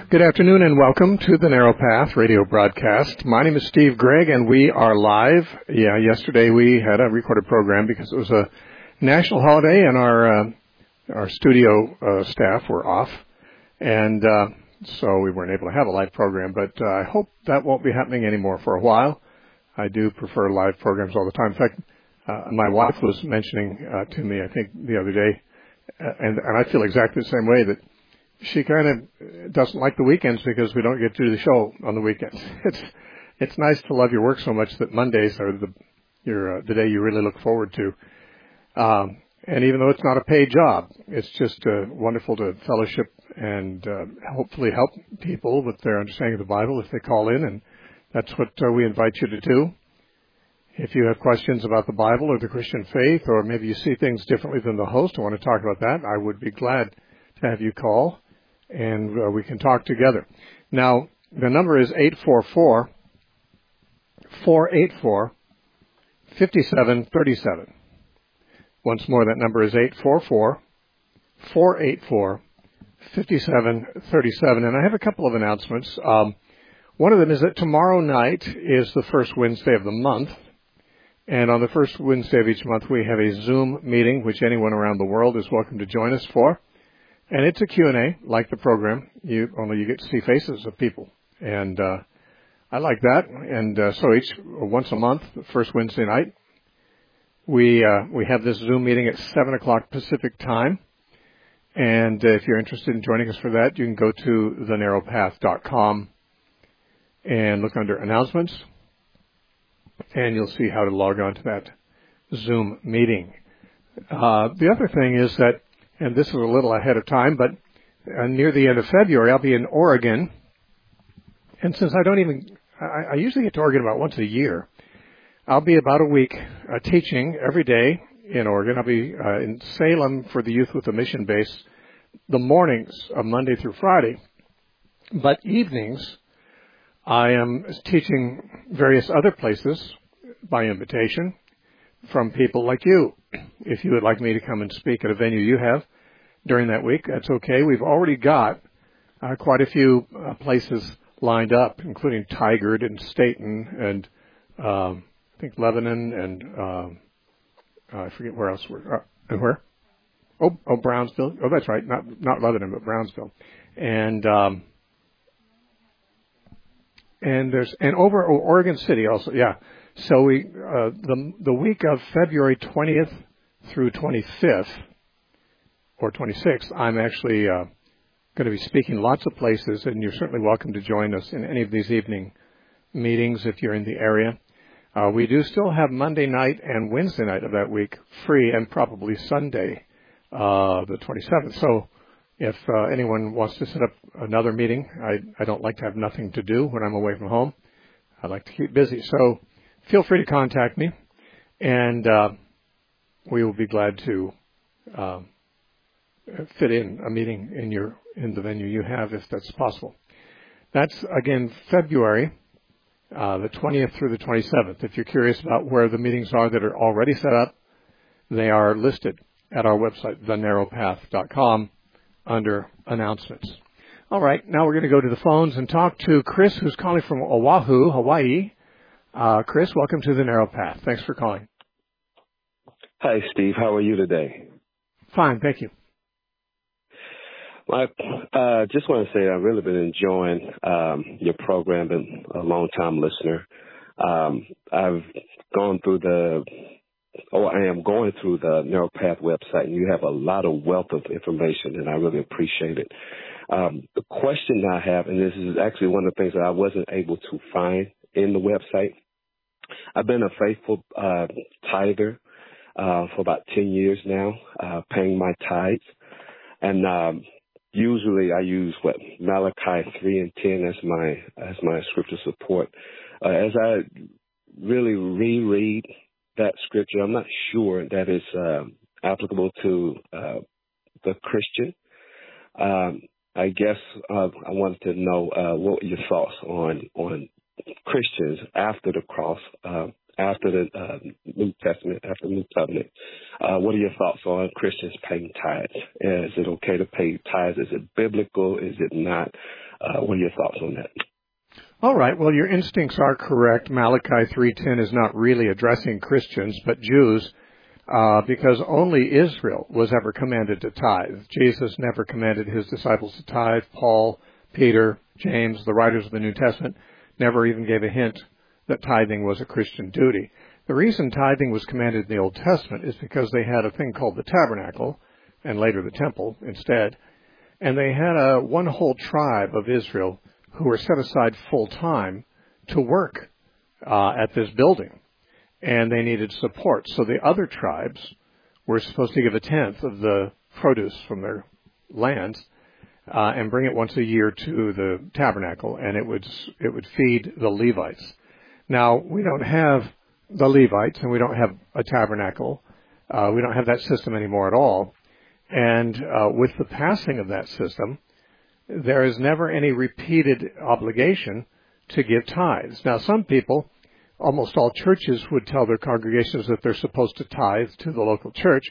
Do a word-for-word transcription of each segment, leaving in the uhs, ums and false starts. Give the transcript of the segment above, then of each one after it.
Good afternoon and welcome to the Narrow Path radio broadcast. My name is Steve Gregg and we are live. Yeah, yesterday we had a recorded program because it was a national holiday and our uh, our studio uh, staff were off, and uh, so we weren't able to have a live program. But uh, I hope that won't be happening anymore for a while. I do prefer live programs all the time. In fact, uh, my wife was mentioning uh, to me, I think the other day, uh, and, and I feel exactly the same way, that she kind of doesn't like the weekends because we don't get to do the show on the weekends. It's it's nice to love your work so much that Mondays are the your uh, the day you really look forward to. Um, and even though it's not a paid job, it's just uh, wonderful to fellowship and uh, hopefully help people with their understanding of the Bible if they call in, and that's what uh, we invite you to do. If you have questions about the Bible or the Christian faith, or maybe you see things differently than the host, I want to talk about that, I would be glad to have you call, and uh, we can talk together. Now, the number is eight four four, four eight four, five seven three seven. Once more, that number is eight four four, four eight four, five seven three seven. And I have a couple of announcements. Um, one of them is that tomorrow night is the first Wednesday of the month. And on the first Wednesday of each month, we have a Zoom meeting, which anyone around the world is welcome to join us for. And it's a Q and A, like the program, you, only you get to see faces of people. And uh, I like that. And uh, so each, once a month, the first Wednesday night, we uh, we have this Zoom meeting at seven o'clock Pacific time. And uh, if you're interested in joining us for that, you can go to the narrow path dot com and look under announcements. And you'll see how to log on to that Zoom meeting. Uh, the other thing is that, and this is a little ahead of time, but uh, near the end of February, I'll be in Oregon. And since I don't even, I, I usually get to Oregon about once a year, I'll be about a week uh, teaching every day in Oregon. I'll be uh, in Salem for the Youth with a Mission Base the mornings of Monday through Friday. But evenings, I am teaching various other places by invitation from people like you. If you would like me to come and speak at a venue you have during that week, that's okay. We've already got uh, quite a few uh, places lined up, including Tigard and Staten and um, I think Lebanon and um, uh, I forget where else we're uh, and where. Oh, oh, Brownsville. Oh, that's right. Not not Lebanon, but Brownsville. And um, and there's and over oh, Oregon City also. Yeah. So we uh, the the week of February twentieth through twenty-fifth or twenty-sixth, I'm actually uh, going to be speaking lots of places, and you're certainly welcome to join us in any of these evening meetings if you're in the area. Uh, we do still have Monday night and Wednesday night of that week free, and probably Sunday, uh, the twenty-seventh. So if uh, anyone wants to set up another meeting, I, I don't like to have nothing to do when I'm away from home. I like to keep busy. So feel free to contact me, and uh, we will be glad to uh, fit in a meeting in your in the venue you have, if that's possible. That's, again, February, uh, the twentieth through the twenty-seventh. If you're curious about where the meetings are that are already set up, they are listed at our website, the narrow path dot com, under announcements. All right, now we're going to go to the phones and talk to Chris, who's calling from Oahu, Hawaii. Uh, Chris, welcome to the Narrow Path. Thanks for calling. Hi, Steve. How are you today? Fine, thank you. Well, I uh, just want to say I've really been enjoying um, your program. Been a long-time listener. Um, I've gone through the, or I am going through the Narrow Path website, and you have a lot of wealth of information, and I really appreciate it. Um, the question I have, and this is actually one of the things that I wasn't able to find in the website. I've been a faithful uh, tither uh, for about ten years now, uh, paying my tithes. And um, usually I use, what, Malachi three and ten as my as my scripture support. Uh, as I really reread that scripture, I'm not sure that it's uh, applicable to uh, the Christian. Um, I guess uh, I wanted to know uh, what were your thoughts on on Christians after the cross, uh, after the uh, New Testament, after the New Covenant. Uh, what are your thoughts on Christians paying tithes? Is it okay to pay tithes? Is it biblical? Is it not? Uh, what are your thoughts on that? All right. Well, your instincts are correct. Malachi three ten is not really addressing Christians, but Jews, uh, because only Israel was ever commanded to tithe. Jesus never commanded his disciples to tithe. Paul, Peter, James, the writers of the New Testament, never even gave a hint that tithing was a Christian duty. The reason tithing was commanded in the Old Testament is because they had a thing called the tabernacle, and later the temple instead, and they had a one whole tribe of Israel who were set aside full time to work uh, at this building, and they needed support. So the other tribes were supposed to give a tenth of the produce from their lands uh, and bring it once a year to the tabernacle, and it would it would feed the Levites. Now, we don't have the Levites, and we don't have a tabernacle. Uh, we don't have that system anymore at all. And uh, with the passing of that system, there is never any repeated obligation to give tithes. Now, some people, almost all churches, would tell their congregations that they're supposed to tithe to the local church.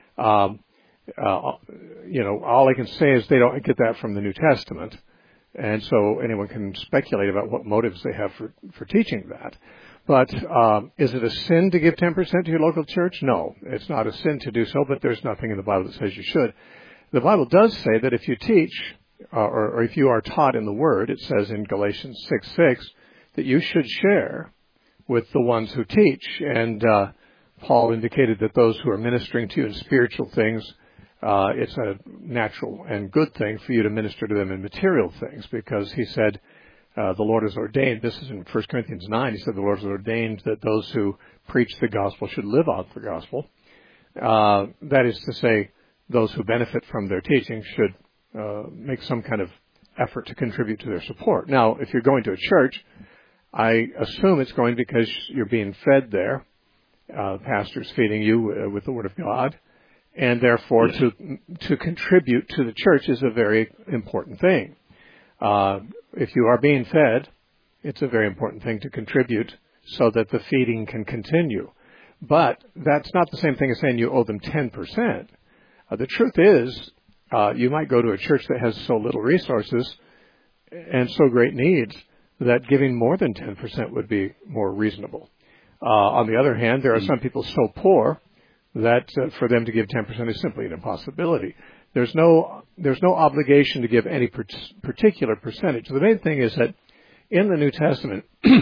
Um, uh, you know, all I can say is they don't get that from the New Testament. And so anyone can speculate about what motives they have for, for teaching that. But um, is it a sin to give ten percent to your local church? No, it's not a sin to do so, but there's nothing in the Bible that says you should. The Bible does say that if you teach, uh, or, or if you are taught in the Word, it says in Galatians six six, that you should share with the ones who teach. And uh, Paul indicated that those who are ministering to you in spiritual things, Uh, it's a natural and good thing for you to minister to them in material things, because he said uh, the Lord has ordained, this is in First Corinthians nine, he said the Lord has ordained that those who preach the gospel should live out the gospel. Uh, that is to say, those who benefit from their teaching should uh, make some kind of effort to contribute to their support. Now, if you're going to a church, I assume it's going because you're being fed there. Uh, pastor's feeding you uh, with the Word of God. And therefore, to to contribute to the church is a very important thing. Uh, if you are being fed, it's a very important thing to contribute so that the feeding can continue. But that's not the same thing as saying you owe them ten percent. Uh, the truth is, uh, you might go to a church that has so little resources and so great needs that giving more than ten percent would be more reasonable. Uh, on the other hand, there are some people so poor that uh, for them to give ten percent is simply an impossibility. There's no there's no obligation to give any per- particular percentage. The main thing is that in the New Testament,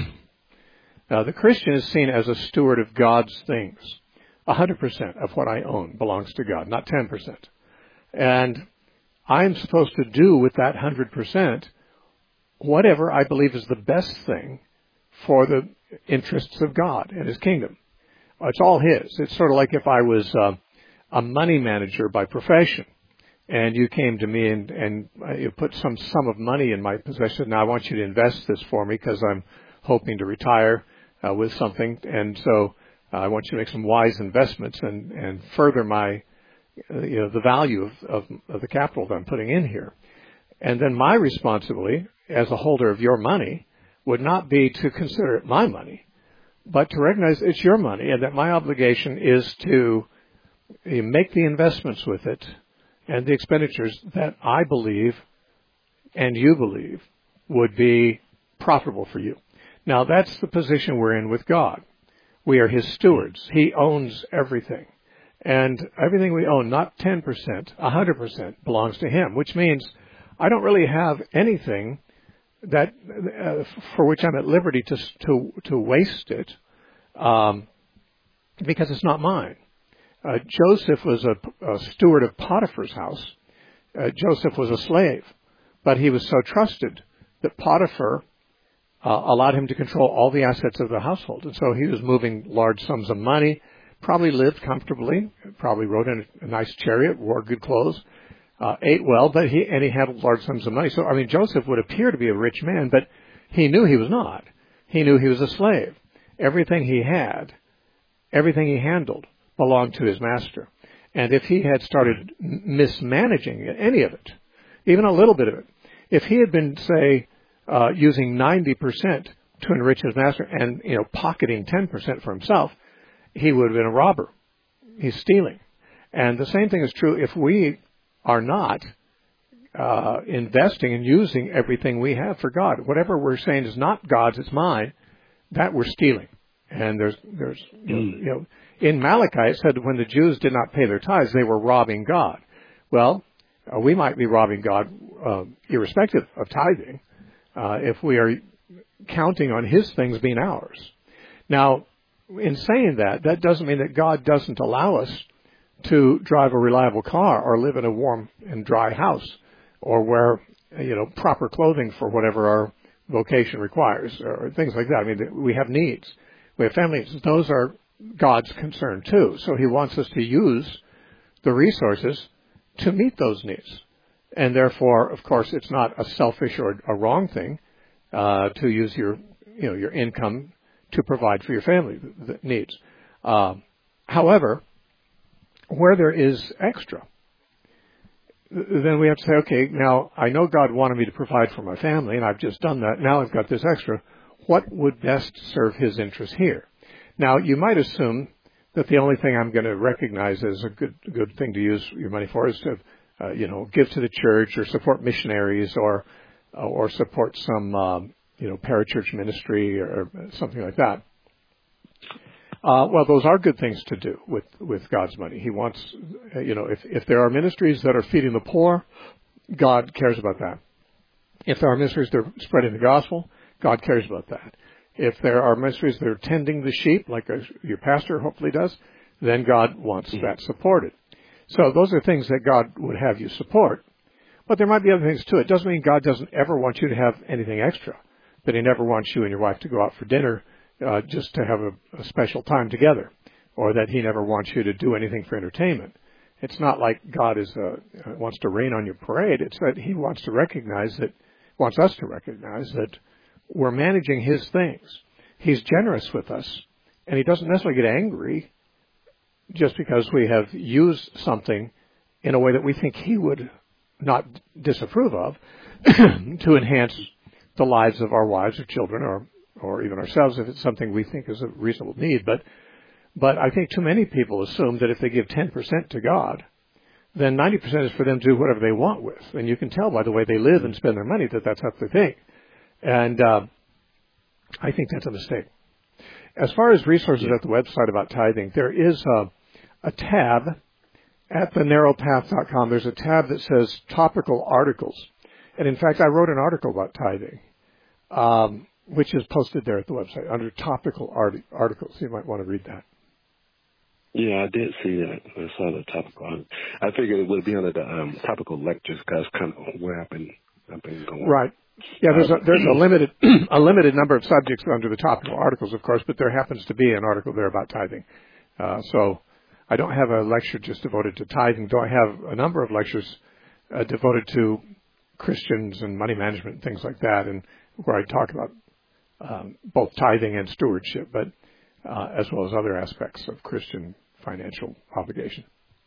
uh, the Christian is seen as a steward of God's things. one hundred percent of what I own belongs to God, not ten percent. And I'm supposed to do with that one hundred percent whatever I believe is the best thing for the interests of God and His kingdom. It's all His. It's sort of like if I was uh, a money manager by profession, and you came to me and, and you put some sum of money in my possession. Now I want you to invest this for me because I'm hoping to retire uh, with something, and so uh, I want you to make some wise investments and, and further my, uh, you know, the value of, of, of the capital that I'm putting in here. And then my responsibility as a holder of your money would not be to consider it my money, but to recognize it's your money and that my obligation is to make the investments with it and the expenditures that I believe and you believe would be profitable for you. Now, that's the position we're in with God. We are His stewards. He owns everything. And everything we own, not ten percent, one hundred percent belongs to Him, which means I don't really have anything that uh, for which I'm at liberty to to to waste it, um, because it's not mine. Uh, Joseph was a, a steward of Potiphar's house. Uh, Joseph was a slave, but he was so trusted that Potiphar uh, allowed him to control all the assets of the household, and so he was moving large sums of money. Probably lived comfortably. Probably rode in a, a nice chariot, wore good clothes. Uh, ate well, but he, and he had large sums of money. So, I mean, Joseph would appear to be a rich man, but he knew he was not. He knew he was a slave. Everything he had, everything he handled belonged to his master. And if he had started mismanaging any of it, even a little bit of it, if he had been, say, uh, using ninety percent to enrich his master and, you know, pocketing ten percent for himself, he would have been a robber. He's stealing. And the same thing is true if we are not uh, investing and using everything we have for God. Whatever we're saying is not God's, it's mine, that we're stealing. And there's, there's, you know, you know, in Malachi it said when the Jews did not pay their tithes, they were robbing God. Well, uh, we might be robbing God uh, irrespective of tithing uh, if we are counting on His things being ours. Now, in saying that, that doesn't mean that God doesn't allow us to drive a reliable car or live in a warm and dry house or wear, you know, proper clothing for whatever our vocation requires or things like that. I mean, we have needs. We have families. Those are God's concern too. So He wants us to use the resources to meet those needs. And therefore, of course, it's not a selfish or a wrong thing uh, to use your, you know, your income to provide for your family needs. Uh, however, where there is extra, then we have to say, okay, now I know God wanted me to provide for my family, and I've just done that. Now I've got this extra. What would best serve His interest here? Now, you might assume that the only thing I'm going to recognize as a good good thing to use your money for is to, uh, you know, give to the church or support missionaries or or support some, um, you know, parachurch ministry or something like that. Uh, well, those are good things to do with, with God's money. He wants, uh, you know, if, if there are ministries that are feeding the poor, God cares about that. If there are ministries that are spreading the gospel, God cares about that. If there are ministries that are tending the sheep, like a, your pastor hopefully does, then God wants mm-hmm. that supported. So those are things that God would have you support. But there might be other things too. It doesn't mean God doesn't ever want you to have anything extra, that He never wants you and your wife to go out for dinner Uh, just to have a, a special time together, or that He never wants you to do anything for entertainment. It's not like God is uh, wants to rain on your parade. It's that He wants to recognize that, wants us to recognize that we're managing His things. He's generous with us, and He doesn't necessarily get angry just because we have used something in a way that we think He would not disapprove of to enhance the lives of our wives or children or or even ourselves if it's something we think is a reasonable need. But but I think too many people assume that if they give ten percent to God, then ninety percent is for them to do whatever they want with. And you can tell by the way they live and spend their money that that's what they think. And uh, I think that's a mistake. As far as resources at the website about tithing, there is a, a tab at the narrow path dot com. There's a tab that says topical articles. And in fact, I wrote an article about tithing. Um, which is posted there at the website under topical art- articles. You might want to read that. Yeah, I did see that. I saw the topical. I figured it would be under the um, topical lectures because kind of where I've been, I've been going. Right. Yeah, there's a, there's a limited a limited number of subjects under the topical articles, of course, but there happens to be an article there about tithing. Uh, so I don't have a lecture just devoted to tithing, though I have a number of lectures uh, devoted to Christians and money management and things like that, and where I talk about Um, both tithing and stewardship, but uh, as well as other aspects of Christian financial obligation.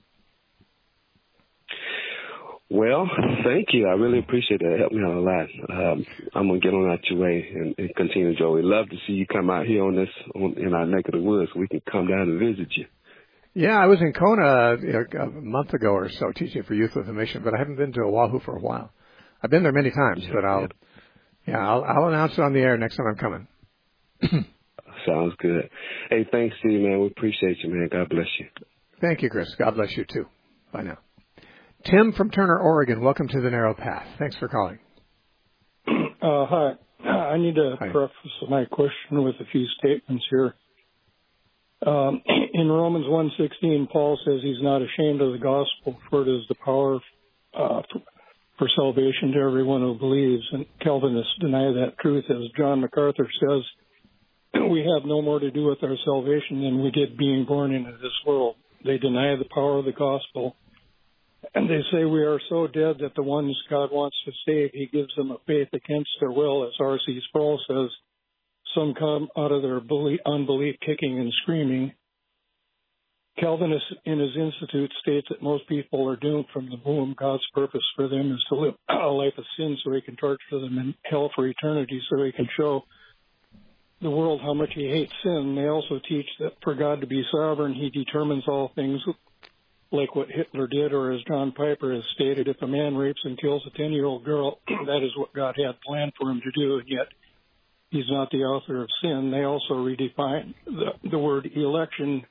Well, thank you. I really appreciate that. It helped me out a lot. Um, I'm going to get on out your way and, and continue, Joe. We'd love to see you come out here on this on, in our neck of the woods so we can come down and visit you. Yeah, I was in Kona you know, a month ago or so teaching for Youth with a Mission, but I haven't been to Oahu for a while. I've been there many times, yeah, but I'll... Yeah. Yeah, I'll, I'll announce it on the air next time I'm coming. Sounds good. Hey, thanks, Steve, man. We appreciate you, man. God bless you. Thank you, Chris. God bless you, too. Bye now. Tim from Turner, Oregon. Welcome to the Narrow Path. Thanks for calling. Uh, hi. I need to hi. preface my question with a few statements here. Um, in Romans one sixteen, Paul says he's not ashamed of the gospel, for it is the power uh, for for salvation to everyone who believes, and Calvinists deny that truth. As John MacArthur says, we have no more to do with our salvation than we did being born into this world. They deny the power of the gospel, and they say we are so dead that the ones God wants to save, He gives them a faith against their will. As R C Sproul says, some come out of their belief, unbelief kicking and screaming. Calvinist in his Institute states that most people are doomed from the womb. God's purpose for them is to live a life of sin so He can torture them in hell for eternity, so He can show the world how much he hates sin. They also teach that for God to be sovereign, he determines all things, like what Hitler did, or as John Piper has stated, if a man rapes and kills a ten-year-old girl, that is what God had planned for him to do, and yet he's not the author of sin. They also redefine the, the word election,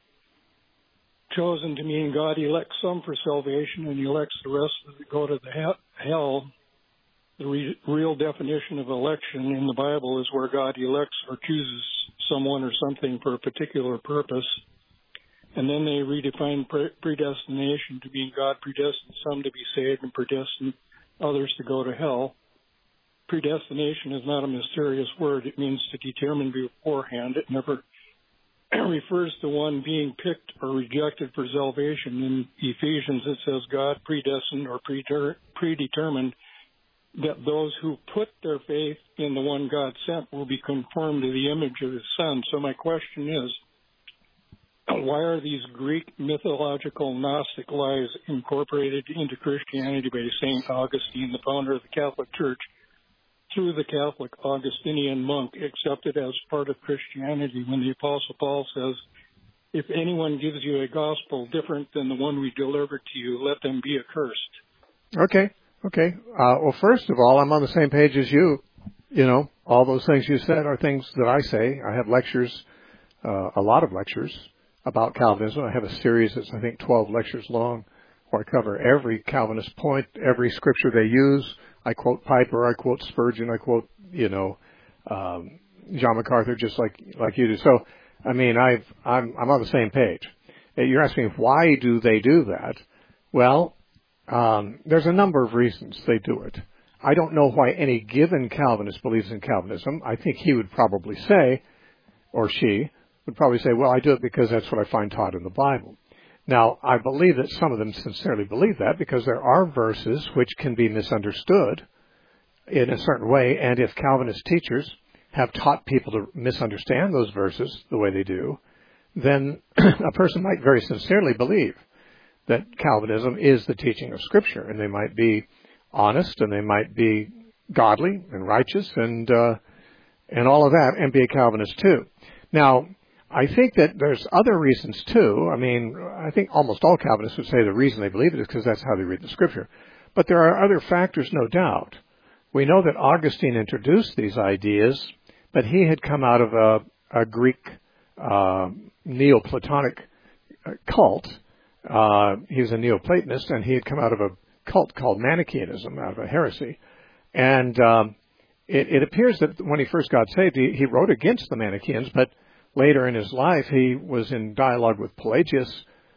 chosen to mean God elects some for salvation and elects the rest to go to the hell. The re- real definition of election in the Bible is where God elects or chooses someone or something for a particular purpose. And then they redefine pre- predestination to mean God predestined some to be saved and predestined others to go to hell. Predestination is not a mysterious word. It means to determine beforehand. It never refers to one being picked or rejected for salvation. In Ephesians, it says God predestined or preter- predetermined that those who put their faith in the one God sent will be conformed to the image of his Son. So my question is, why are these Greek mythological Gnostic lies incorporated into Christianity by Saint Augustine, the founder of the Catholic Church, through the Catholic Augustinian monk, accepted as part of Christianity, when the Apostle Paul says, if anyone gives you a gospel different than the one we delivered to you, let them be accursed? Okay, okay. Uh, well, first of all, I'm on the same page as you. You know, all those things you said are things that I say. I have lectures, uh, a lot of lectures about Calvinism. I have a series that's, I think, twelve lectures long, where I cover every Calvinist point, every scripture they use. I quote Piper, I quote Spurgeon, I quote, you know, um, John MacArthur, just like like you do. So, I mean, I've, I'm, I'm on the same page. You're asking why do they do that? Well, um, there's a number of reasons they do it. I don't know why any given Calvinist believes in Calvinism. I think he would probably say, or she would probably say, well, I do it because that's what I find taught in the Bible. Now, I believe that some of them sincerely believe that, because there are verses which can be misunderstood in a certain way, and if Calvinist teachers have taught people to misunderstand those verses the way they do, then a person might very sincerely believe that Calvinism is the teaching of Scripture, and they might be honest, and they might be godly and righteous, and uh, and all of that, and be a Calvinist too. Now, I think that there's other reasons too. I mean, I think almost all Calvinists would say the reason they believe it is because that's how they read the Scripture. But there are other factors, no doubt. We know that Augustine introduced these ideas, but he had come out of a, a Greek uh, Neoplatonic cult. Uh, he was a Neoplatonist, and he had come out of a cult called Manichaeism, out of a heresy. And um, it, it appears that when he first got saved, he, he wrote against the Manichaeans, but later in his life, he was in dialogue with Pelagius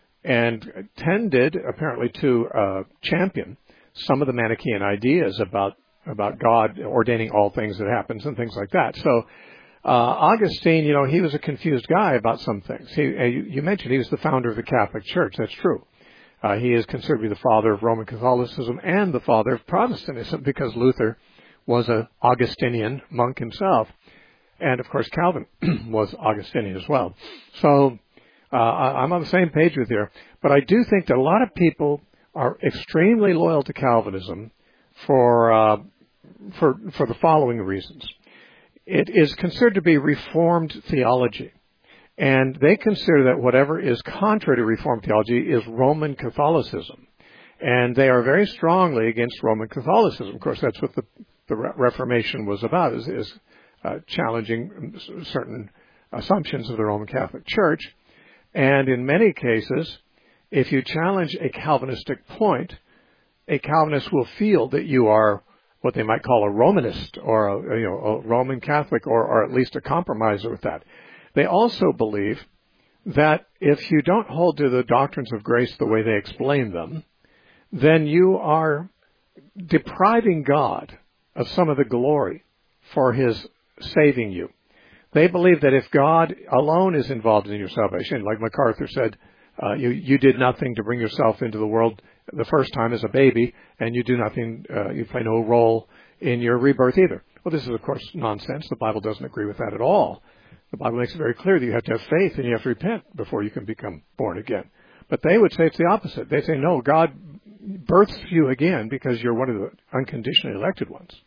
and tended, apparently, to uh, champion some of the Manichaean ideas about about God ordaining all things that happens and things like that. So uh, Augustine, you know, he was a confused guy about some things. He, uh, you, you mentioned he was the founder of the Catholic Church. That's true. Uh, he is considered to be the father of Roman Catholicism and the father of Protestantism, because Luther was an Augustinian monk himself. And, of course, Calvin was Augustinian as well. So uh, I'm on the same page with you. But I do think that a lot of people are extremely loyal to Calvinism for uh, for for the following reasons. It is considered to be Reformed theology. And they consider that whatever is contrary to Reformed theology is Roman Catholicism. And they are very strongly against Roman Catholicism. Of course, that's what the, the Reformation was about, is, is Uh, challenging certain assumptions of the Roman Catholic Church. And in many cases, if you challenge a Calvinistic point, a Calvinist will feel that you are what they might call a Romanist, or a, you know, a Roman Catholic, or, or at least a compromiser with that. They also believe that if you don't hold to the doctrines of grace the way they explain them, then you are depriving God of some of the glory for his saving you. They believe that if God alone is involved in your salvation, like MacArthur said, uh, you, you did nothing to bring yourself into the world the first time as a baby, and you do nothing, uh, you play no role in your rebirth either. Well, this is, of course, nonsense. The Bible doesn't agree with that at all. The Bible makes it very clear that you have to have faith and you have to repent before you can become born again. But they would say it's the opposite. They say, no, God births you again because you're one of the unconditionally elected ones.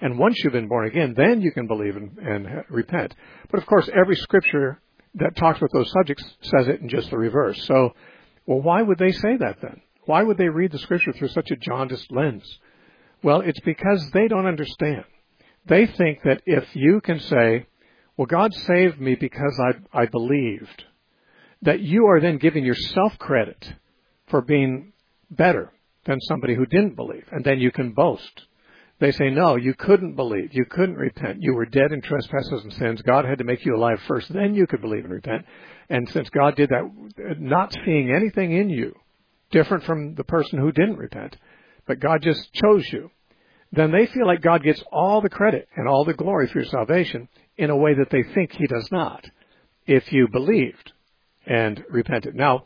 And once you've been born again, then you can believe and, and repent. But of course, every scripture that talks about those subjects says it in just the reverse. So, well, why would they say that then? Why would they read the scripture through such a jaundiced lens? Well, it's because they don't understand. They think that if you can say, well, God saved me because I, I believed, that you are then giving yourself credit for being better than somebody who didn't believe, and then you can boast. They say, no, you couldn't believe. You couldn't repent. You were dead in trespasses and sins. God had to make you alive first. Then you could believe and repent. And since God did that, not seeing anything in you different from the person who didn't repent, but God just chose you, then they feel like God gets all the credit and all the glory for your salvation in a way that they think he does not if you believed and repented. Now,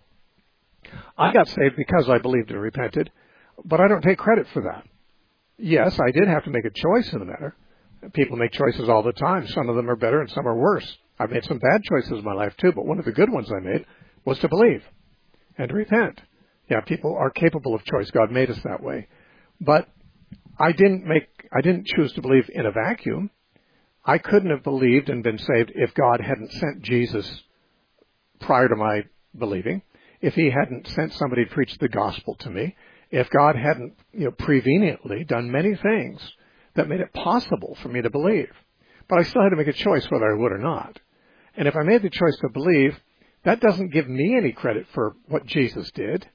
I got saved because I believed and repented, but I don't take credit for that. Yes, I did have to make a choice in the matter. People make choices all the time. Some of them are better and some are worse. I've made some bad choices in my life too, but one of the good ones I made was to believe and to repent. Yeah, people are capable of choice. God made us that way. But I didn't make, I didn't choose to believe in a vacuum. I couldn't have believed and been saved if God hadn't sent Jesus prior to my believing, if he hadn't sent somebody to preach the gospel to me, if God hadn't, you know, preveniently done many things that made it possible for me to believe. But I still had to make a choice whether I would or not. And if I made the choice to believe, that doesn't give me any credit for what Jesus did.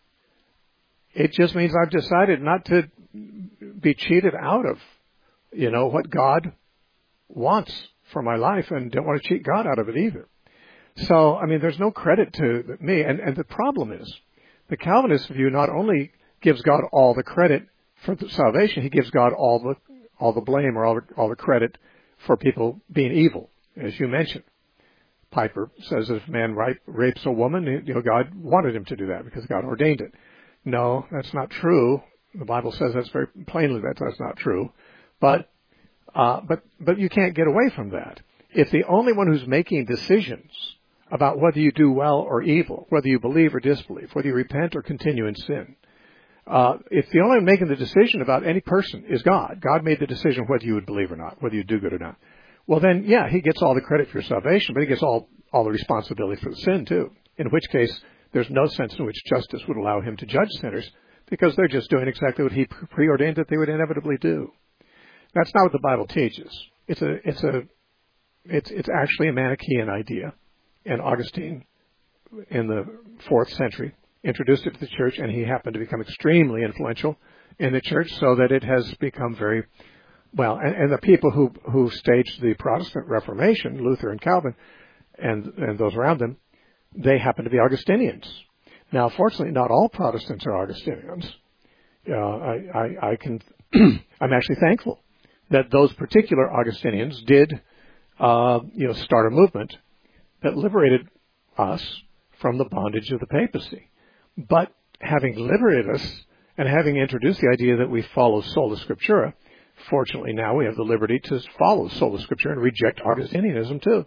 It just means I've decided not to be cheated out of, you know, what God wants for my life, and don't want to cheat God out of it either. So, I mean, there's no credit to me. And, and the problem is, the Calvinist view not only gives God all the credit for the salvation, he gives God all the all the blame or all the, all the credit for people being evil, as you mentioned. Piper says if a man rape, rapes a woman, you know, God wanted him to do that because God ordained it. No, that's not true. The Bible says that's very plainly that that's not true. But uh, but but you can't get away from that. If the only one who's making decisions about whether you do well or evil, whether you believe or disbelieve, whether you repent or continue in sin, uh, if the only one making the decision about any person is God, God made the decision whether you would believe or not, whether you do good or not, well then, yeah, he gets all the credit for your salvation, but he gets all, all the responsibility for the sin too, in which case there's no sense in which justice would allow him to judge sinners because they're just doing exactly what he preordained that they would inevitably do. That's not what the Bible teaches. It's a, it's a, it's, it's actually a Manichaean idea. And Augustine, in the fourth century, introduced it to the church, and he happened to become extremely influential in the church so that it has become very, well, and, and the people who, who staged the Protestant Reformation, Luther and Calvin, and, and those around them, they happen to be Augustinians. Now, fortunately, not all Protestants are Augustinians. Uh, I, I, I can, I'm actually thankful that those particular Augustinians did, uh, you know, start a movement that liberated us from the bondage of the papacy. But having liberated us and having introduced the idea that we follow sola scriptura, fortunately now we have the liberty to follow sola scriptura and reject Augustinianism too,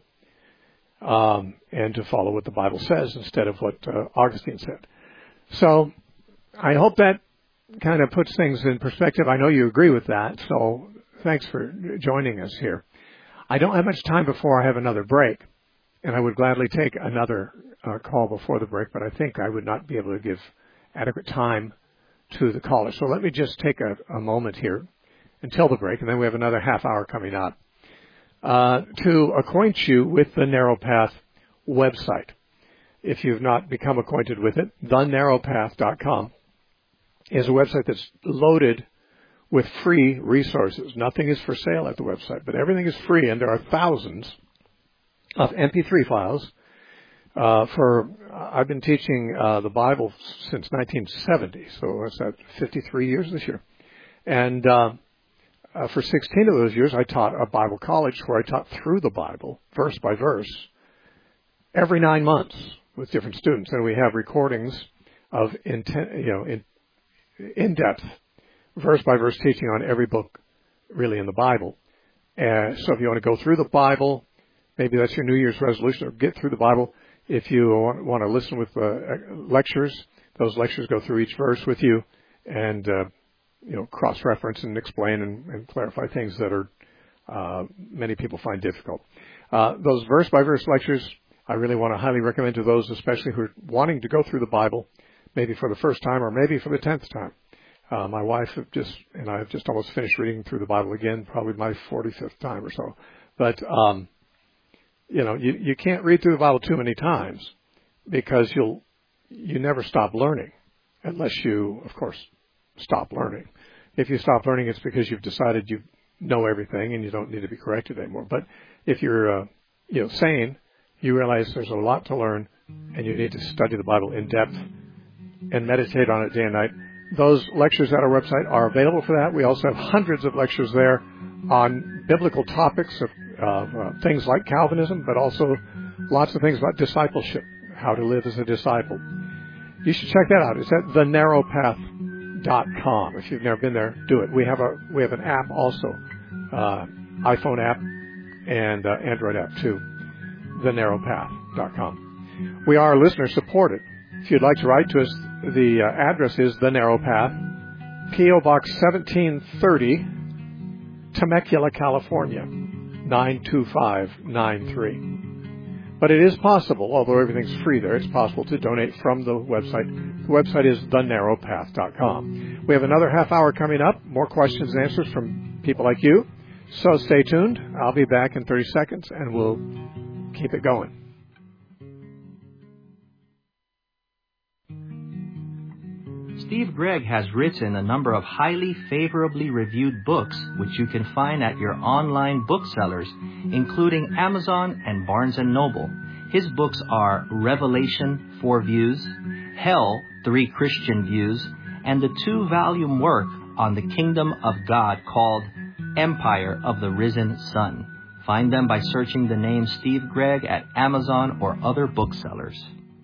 um, and to follow what the Bible says instead of what uh, Augustine said. So I hope that kind of puts things in perspective. I know you agree with that, so thanks for joining us here. I don't have much time before I have another break. And I would gladly take another uh, call before the break, but I think I would not be able to give adequate time to the caller. So let me just take a, a moment here until the break, and then we have another half hour coming up, uh, to acquaint you with the Narrow Path website. If you've not become acquainted with it, the narrow path dot com is a website that's loaded with free resources. Nothing is for sale at the website, but everything is free, and there are thousands of M P three files. Uh, for I've been teaching uh, the Bible since nineteen seventy, so what's that, fifty-three years this year. And uh, uh, for sixteen of those years, I taught a Bible college where I taught through the Bible, verse by verse, every nine months with different students. And we have recordings of inten- you know, in, in-depth, verse-by-verse teaching on every book really in the Bible. Uh, so if you want to go through the Bible, maybe that's your New Year's resolution, or get through the Bible. If you want, want to listen with uh, lectures, those lectures go through each verse with you and, uh, you know, cross-reference and explain and, and clarify things that are uh, many people find difficult. Uh, those verse-by-verse lectures, I really want to highly recommend to those, especially who are wanting to go through the Bible, maybe for the first time or maybe for the tenth time. Uh, my wife have just and I have just almost finished reading through the Bible again, probably my forty-fifth time or so. But um, you know, you, you can't read through the Bible too many times because you'll you never stop learning, unless you, of course, stop learning. If you stop learning, it's because you've decided you know everything and you don't need to be corrected anymore. But if you're uh, you know sane, you realize there's a lot to learn, and you need to study the Bible in depth and meditate on it day and night. Those lectures at our website are available for that. We also have hundreds of lectures there on biblical topics of uh, uh, things like Calvinism, but also lots of things about discipleship, how to live as a disciple. You should check that out. It's at the narrow path dot com. If you've never been there, do it. We have a we have an app also, uh, iPhone app and uh, Android app too. the narrow path dot com. We are listener supported. If you'd like to write to us, the uh, address is The Narrow Path, P O Box seventeen thirty, Temecula, California, nine two five nine three. But it is possible, although everything's free there, it's possible to donate from the website. The website is the narrow path dot com. We have another half hour coming up, more questions and answers from people like you. So stay tuned. I'll be back in thirty seconds, and we'll keep it going. Steve Gregg has written a number of highly favorably reviewed books, which you can find at your online booksellers, including Amazon and Barnes and Noble. His books are Revelation, Four Views, Hell, Three Christian Views, and the two-volume work on the Kingdom of God called Empire of the Risen Sun. Find them by searching the name Steve Gregg at Amazon or other booksellers.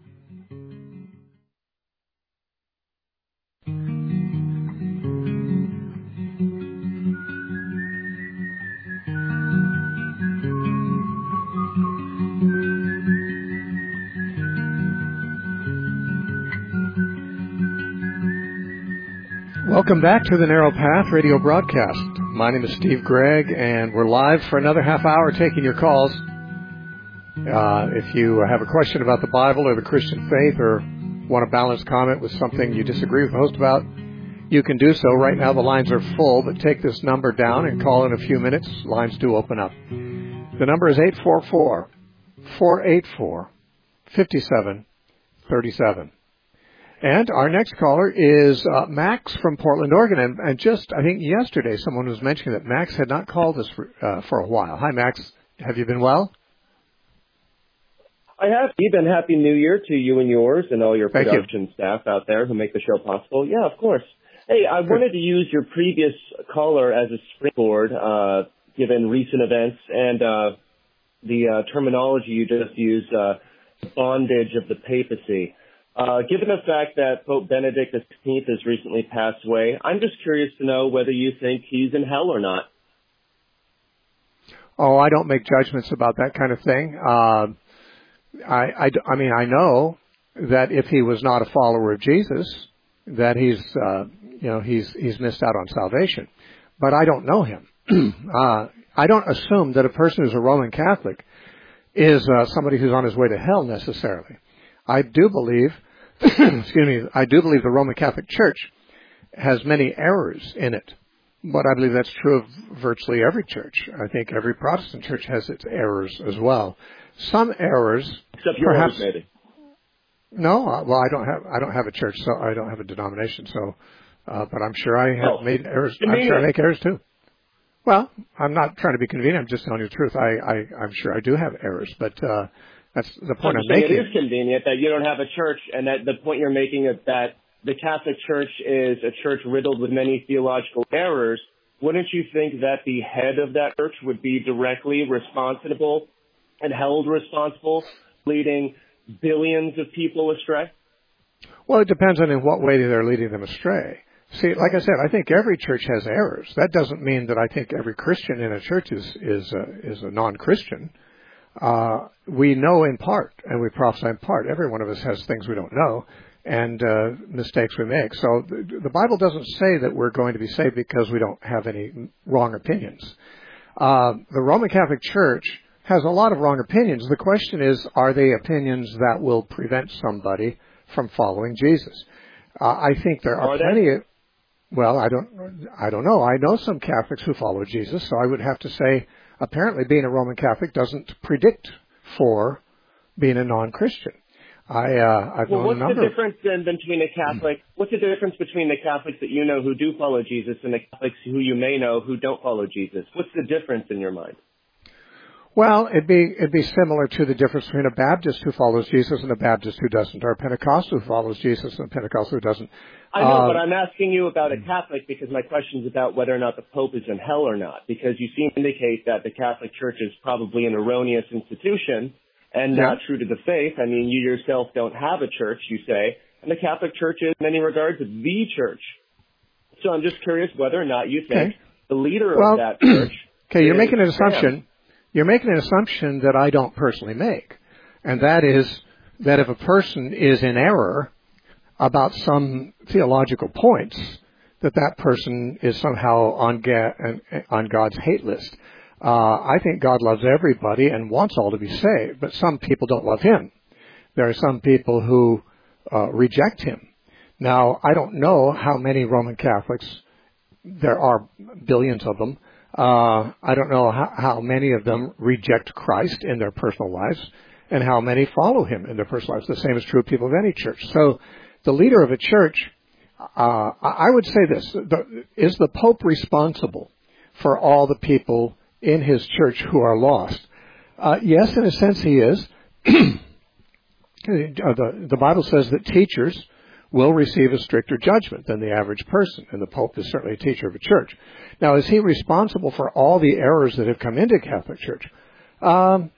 Welcome back to the Narrow Path radio broadcast. My name is Steve Gregg, and we're live for another half hour taking your calls. Uh, if you have a question about the Bible or the Christian faith, or want a balanced comment with something you disagree with the host about, you can do so. Right now the lines are full, but take this number down and call in a few minutes. Lines do open up. The number is eight four four, four eight four, five seven three seven. And our next caller is uh, Max from Portland, Oregon. And, and just, I think yesterday, someone was mentioning that Max had not called us for, uh, for a while. Hi, Max. Have you been well? I have. Steve, and Happy New Year to you and yours and all your Thank production you. staff out there who make the show possible. Yeah, of course. Hey, I Good. wanted to use your previous caller as a springboard, uh, given recent events and uh, the uh, terminology you just used, uh, bondage of the papacy. Uh, given the fact that Pope Benedict the sixteenth has recently passed away, I'm just curious to know whether you think he's in hell or not. Oh, I don't make judgments about that kind of thing. Uh, I, I, I mean, I know that if he was not a follower of Jesus, that he's, uh, you know, he's he's missed out on salvation. But I don't know him. uh, I don't assume that a person who's a Roman Catholic is uh, somebody who's on his way to hell necessarily. I do believe, excuse me, I do believe the Roman Catholic Church has many errors in it, but I believe that's true of virtually every church. I think every Protestant church has its errors as well. Some errors, except perhaps, yours, maybe. No, well, I don't have, I don't have a church, so I don't have a denomination. So, uh, but I'm sure I have oh, made errors. convenient. I'm sure I make errors too. Well, I'm not trying to be convenient. I'm just telling you the truth. I, I, I'm sure I do have errors, but. Uh, That's the point I'm, I'm making. It is convenient that you don't have a church, and that the point you're making is that the Catholic Church is a church riddled with many theological errors. Wouldn't you think that the head of that church would be directly responsible and held responsible, leading billions of people astray? Well, it depends on in what way they're leading them astray. See, like I said, I think every church has errors. That doesn't mean that I think every Christian in a church is is a, is a non-Christian. Uh, we know in part, and we prophesy in part. Every one of us has things we don't know, and uh, mistakes we make. So the, the Bible doesn't say that we're going to be saved because we don't have any wrong opinions. Uh, the Roman Catholic Church has a lot of wrong opinions. The question is, are they opinions that will prevent somebody from following Jesus? Uh, I think there are, are plenty of, well, I don't, I don't know. I know some Catholics who follow Jesus, so I would have to say, apparently being a Roman Catholic doesn't predict for being a non-Christian. I, uh, I've well, known what's a number the difference then between a Catholic, what's the difference between the Catholics that you know who do follow Jesus and the Catholics who you may know who don't follow Jesus? What's the difference in your mind? Well, it'd be it'd be similar to the difference between a Baptist who follows Jesus and a Baptist who doesn't, or a Pentecostal who follows Jesus and a Pentecostal who doesn't. I know, uh, but I'm asking you about a Catholic because my question is about whether or not the Pope is in hell or not, because you seem to indicate that the Catholic Church is probably an erroneous institution and yeah. not true to the faith. I mean, you yourself don't have a church, you say, and the Catholic Church is, in many regards, the church. So I'm just curious whether or not you think okay. the leader well, of that church okay, you're is making an assumption. Sam. You're making an assumption that I don't personally make, and that is that if a person is in error about some theological points, that that person is somehow on, ga- on God's hate list. Uh, I think God loves everybody and wants all to be saved, but some people don't love Him. There are some people who uh, reject Him. Now, I don't know how many Roman Catholics, there are billions of them, Uh, I don't know how, how many of them reject Christ in their personal lives and how many follow Him in their personal lives. The same is true of people of any church. So the leader of a church, uh, I would say this, the, is the Pope responsible for all the people in his church who are lost? Uh, yes, in a sense he is. the, the Bible says that teachers will receive a stricter judgment than the average person, and the Pope is certainly a teacher of a church. Now, is he responsible for all the errors that have come into Catholic Church? Um,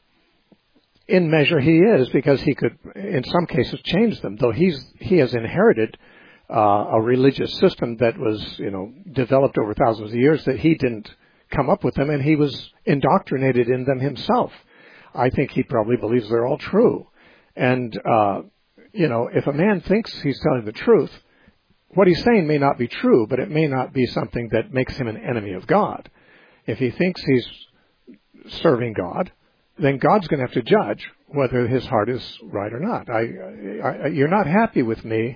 in measure, he is, because he could, in some cases, change them. Though he's he has inherited uh, a religious system that was, you know, developed over thousands of years, that he didn't come up with them, and he was indoctrinated in them himself. I think he probably believes they're all true, and uh, you know, if a man thinks he's telling the truth, what he's saying may not be true, but it may not be something that makes him an enemy of God. If he thinks he's serving God, then God's going to have to judge whether his heart is right or not. I, I, you're not happy with me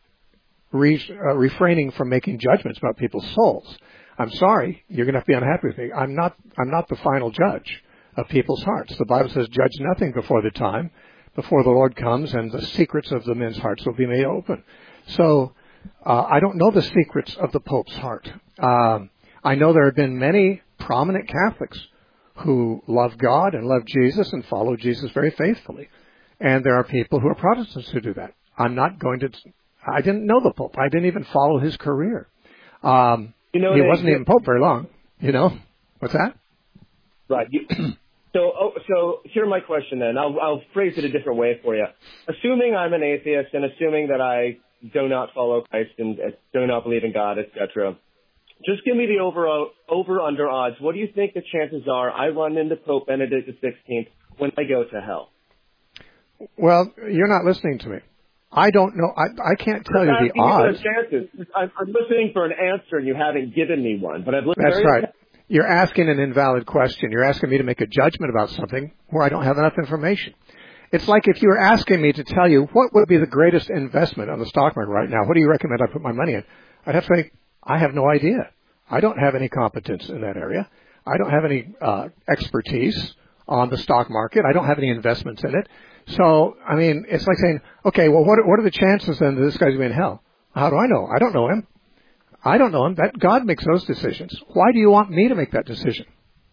re, uh, refraining from making judgments about people's souls. I'm sorry, you're going to have to be unhappy with me. I'm not, I'm not the final judge of people's hearts. The Bible says, judge nothing before the time, before the Lord comes, and the secrets of the men's hearts will be made open. So, uh, I don't know the secrets of the Pope's heart. Um, I know there have been many prominent Catholics who love God and love Jesus and follow Jesus very faithfully. And there are people who are Protestants who do that. I'm not going to, I didn't know the Pope. I didn't even follow his career. Um, you know, he wasn't even Pope very long, you know. What's that? Right. You, So, oh, so here's my question then. I'll, I'll phrase it a different way for you. Assuming I'm an atheist and assuming that I do not follow Christ and uh, do not believe in God, et cetera, just give me the over, over under odds. What do you think the chances are I run into Pope Benedict the sixteenth when I go to hell? Well, you're not listening to me. I don't know. I, I can't tell you the odds. Chances. I'm, I'm listening for an answer and you haven't given me one. But I've listened. That's very right. You're asking an invalid question. You're asking me to make a judgment about something where I don't have enough information. It's like if you were asking me to tell you what would be the greatest investment on the stock market right now, what do you recommend I put my money in? I'd have to say, I have no idea. I don't have any competence in that area. I don't have any uh, expertise on the stock market. I don't have any investments in it. So, I mean, it's like saying, okay, well, what, what are the chances then that this guy's going to be in hell? How do I know? I don't know him. I don't know him. That God makes those decisions. Why do you want me to make that decision?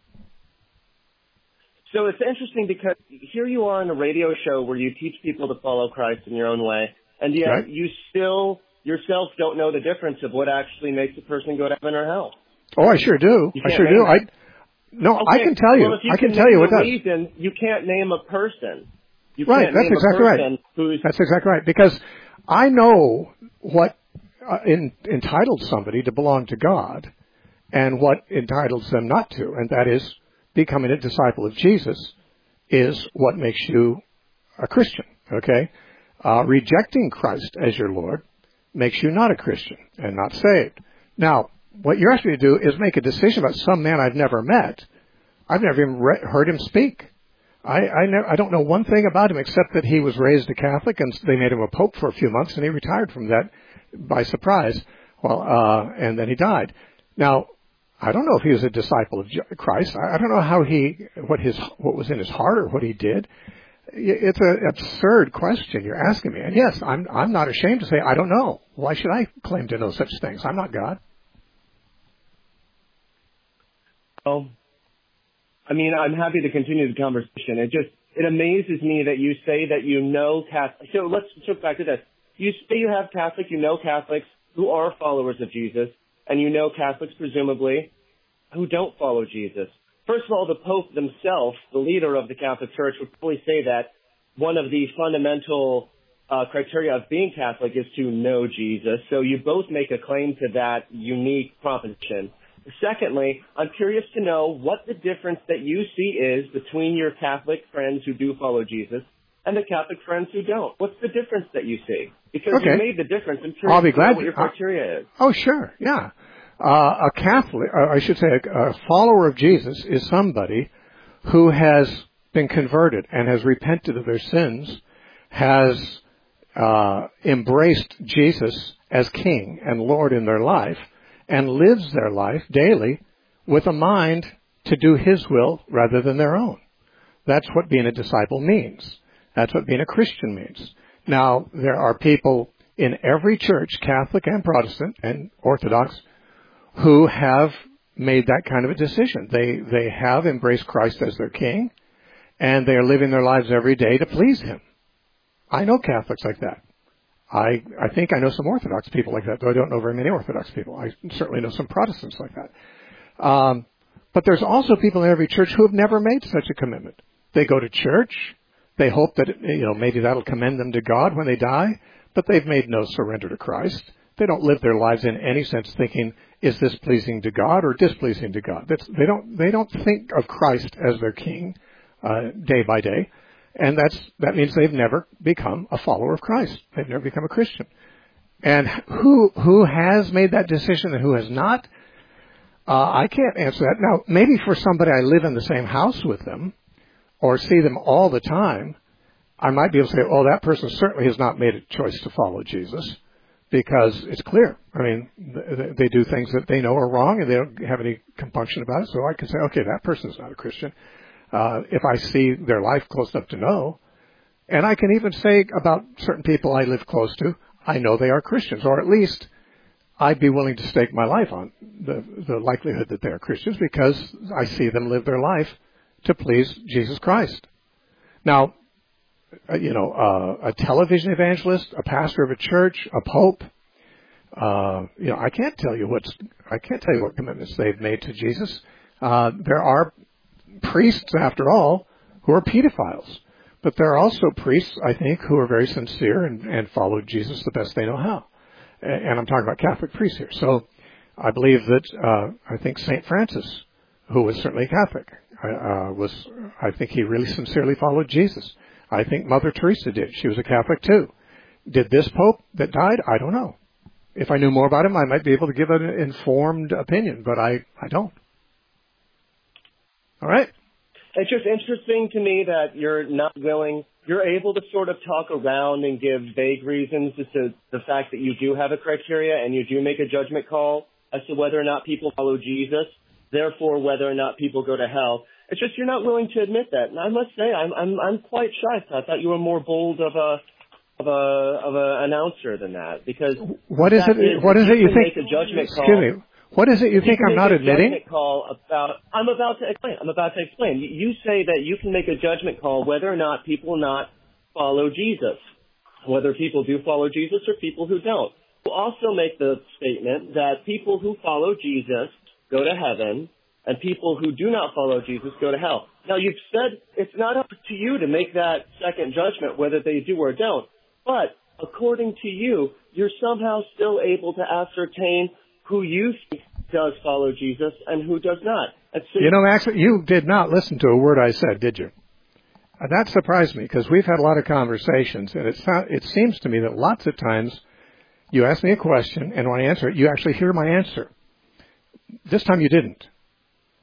So it's interesting because here you are on a radio show where you teach people to follow Christ in your own way, and yet right. you still yourself don't know the difference of what actually makes a person go to heaven or hell. Oh, I sure do. I sure do. I no, okay. I can tell you. Well, if you I can, can tell you what that. Reason, you can't name a person. You right. Can't That's name exactly a right. Who's... That's exactly right. Because I know what uh, in, entitles somebody to belong to God, and what entitles them not to, and that is becoming a disciple of Jesus is what makes you a Christian. Okay, uh, rejecting Christ as your Lord makes you not a Christian and not saved. Now, what you're asking me to do is make a decision about some man I've never met I've never even re- heard him speak. I I, never, I don't know one thing about him except that he was raised a Catholic, and they made him a pope for a few months, and he retired from that by surprise. Well, uh, and then he died. Now, I don't know if he was a disciple of Christ. I don't know how he, what his, what was in his heart or what he did. It's an absurd question you're asking me. And yes, I'm, I'm not ashamed to say I don't know. Why should I claim to know such things? I'm not God. Well, I mean, I'm happy to continue the conversation. It just, it amazes me that you say that you know Catholic. So let's shift back to this. You say you have Catholic, you know Catholics who are followers of Jesus, and you know Catholics, presumably, who don't follow Jesus. First of all, the Pope himself, the leader of the Catholic Church, would probably say that one of the fundamental uh, criteria of being Catholic is to know Jesus. So you both make a claim to that unique proposition. Secondly, I'm curious to know what the difference that you see is between your Catholic friends who do follow Jesus and the Catholic friends who don't. What's the difference that you see? Because okay. you made the difference. I'm curious I'll be glad to know what your criteria is. Oh, sure, yeah. Uh, a Catholic, or I should say a, a follower of Jesus is somebody who has been converted and has repented of their sins, has uh, embraced Jesus as King and Lord in their life, and lives their life daily with a mind to do His will rather than their own. That's what being a disciple means. That's what being a Christian means. Now, there are people in every church, Catholic and Protestant and Orthodox, who have made that kind of a decision. They they have embraced Christ as their King, and they are living their lives every day to please Him. I know Catholics like that. I I think I know some Orthodox people like that, though I don't know very many Orthodox people. I certainly know some Protestants like that. Um, but there's also people in every church who have never made such a commitment. They go to church. They hope that, you know, maybe that'll commend them to God when they die, but they've made no surrender to Christ. They don't live their lives in any sense thinking, is this pleasing to God or displeasing to God? That's, they don't they don't think of Christ as their King uh, day by day, and that's that means they've never become a follower of Christ. They've never become a Christian. And who who has made that decision and who has not? Uh, I can't answer that. Now, maybe for somebody I live in the same house with them or see them all the time, I might be able to say, oh, that person certainly has not made a choice to follow Jesus. Because it's clear. I mean, they do things that they know are wrong, and they don't have any compunction about it. So I can say, okay, that person's not a Christian. Uh, if I see their life close enough to know. And I can even say about certain people I live close to, I know they are Christians. Or at least I'd be willing to stake my life on the, the likelihood that they are Christians because I see them live their life to please Jesus Christ. Now, you know, uh, a television evangelist, a pastor of a church, a pope. Uh, you know, I can't tell you what's, I can't tell you what commitments they've made to Jesus. Uh, there are priests, after all, who are pedophiles. But there are also priests, I think, who are very sincere and, and follow Jesus the best they know how. And, and I'm talking about Catholic priests here. So I believe that, uh, I think Saint Francis, who was certainly Catholic, uh, was, I think he really sincerely followed Jesus. I think Mother Teresa did. She was a Catholic too. Did this Pope that died? I don't know. If I knew more about him, I might be able to give an informed opinion, but I, I don't. All right. It's just interesting to me that you're not willing, you're able to sort of talk around and give vague reasons as to the fact that you do have a criteria and you do make a judgment call as to whether or not people follow Jesus, therefore whether or not people go to hell. It's just you're not willing to admit that, and I must say I'm I'm I'm quite shocked. I thought you were more bold of a of a of a announcer than that. Because what is it? Is, what is it you think? Make a judgment excuse call, me. What is it you think I'm not admitting? Call about. I'm about to explain. I'm about to explain. You say that you can make a judgment call whether or not people not follow Jesus, whether people do follow Jesus or people who don't. You also make the statement that people who follow Jesus go to heaven, and people who do not follow Jesus go to hell. Now, you've said it's not up to you to make that second judgment whether they do or don't. But according to you, you're somehow still able to ascertain who you think does follow Jesus and who does not. And so you know, Max, you did not listen to a word I said, did you? Uh, that surprised me because we've had a lot of conversations, and it, sound, it seems to me that lots of times you ask me a question, and when I answer it, you actually hear my answer. This time you didn't.